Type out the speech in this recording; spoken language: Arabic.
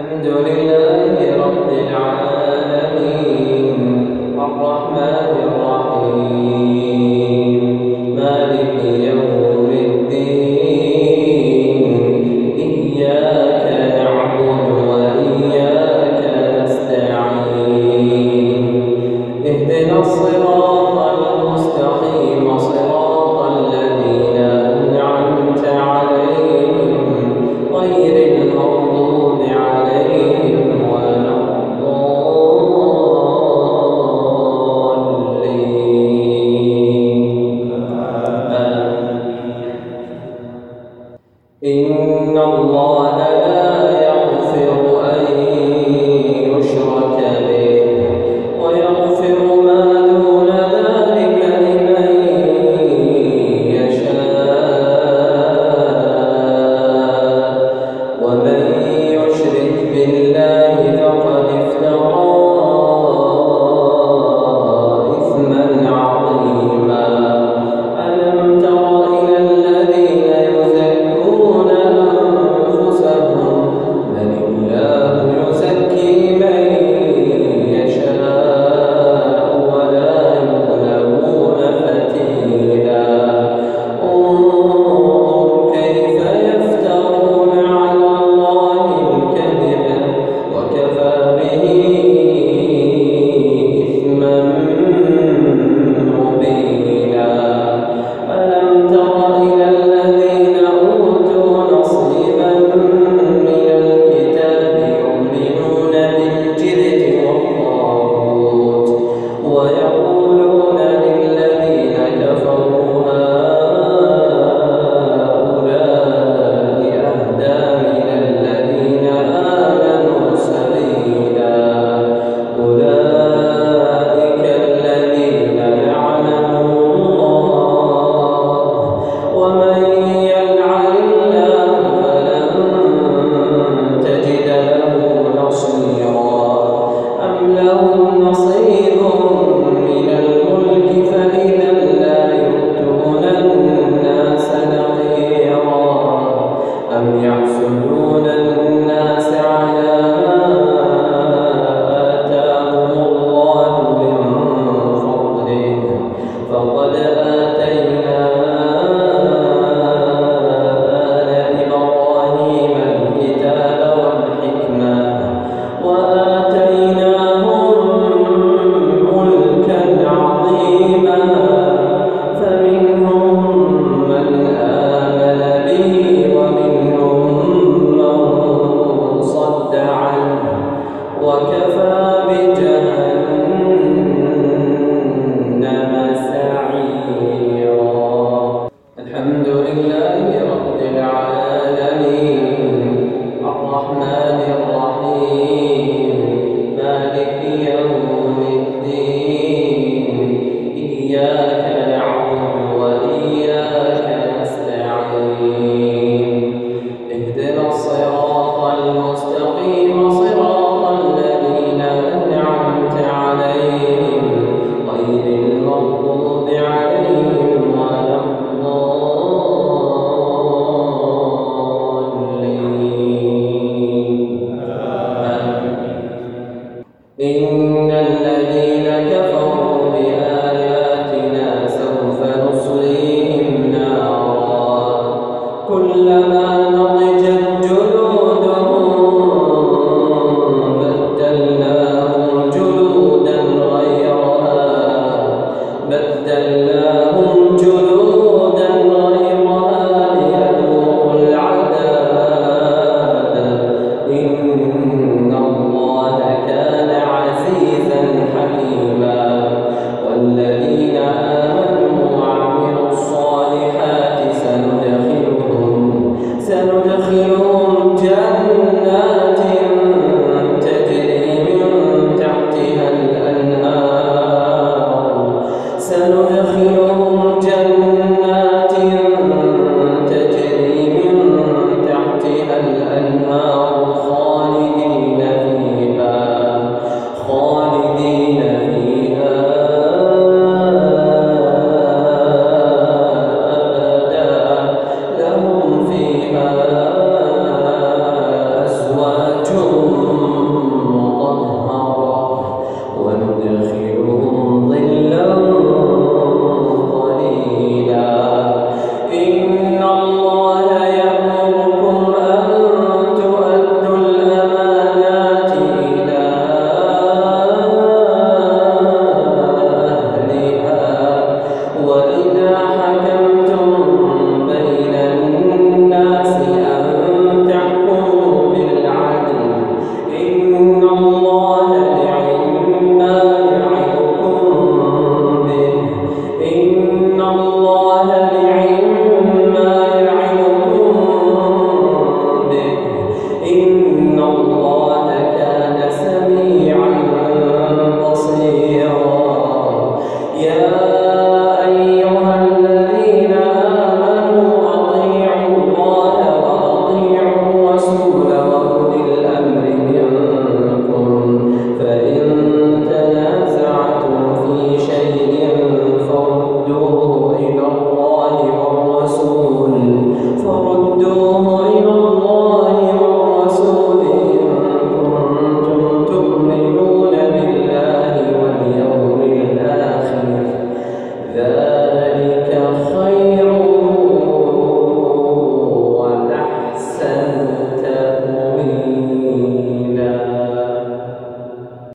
الحمد لله رب العالمين الرحمن الرحيم مالك يوم الدين إياك نعبد وإياك نستعين اهدنا الصراط المستقيم صراط الذين أنعمت عليهم غير المغضوب عليهم ولا الضالين إن الله لا يغفر أن يشرك به ويغفر ما دون ذلك لمن يشاء ومن يشرك بالله فقد افترى إثما عظيما ألم تر إلى الذين يزكون أنفسهم بل الله يزكي من يشاء ولا يظلمون فتيلا انظر كيف يفترون على الله الكذب وكفى به إثما مبينا ألم تر إلى الذين أوتوا نصيبا من الكتاب يؤمنون بالجبت والطاغوت ويقولون للذين كفروا هؤلاء أهدى من الذين آمنوا سبيلا أولئك الذين لعنهم الله ومن يلعن الله فلن تجد له نصيرا أم لهم نصيب من الملك فإذا لا يؤتون الناس نقيرا أم يحسدون الناس على ما آتاهم الله من فضله فقد آتينا آل إبراهيم الكتاب والحكمة وآتيناهم ملكا عظيما فمنهم من آمن به ومنهم من صد عنه وكفى بجهنم سعيرا الحمد لله رب العالمين الرحمن الرحيم مالك يوم الدين إياك نعبد وإياك نستعين اهدنا الصراط المستقيم صراط الذين أنعمت عليهم غير المغضوب عليهم ولا الضالين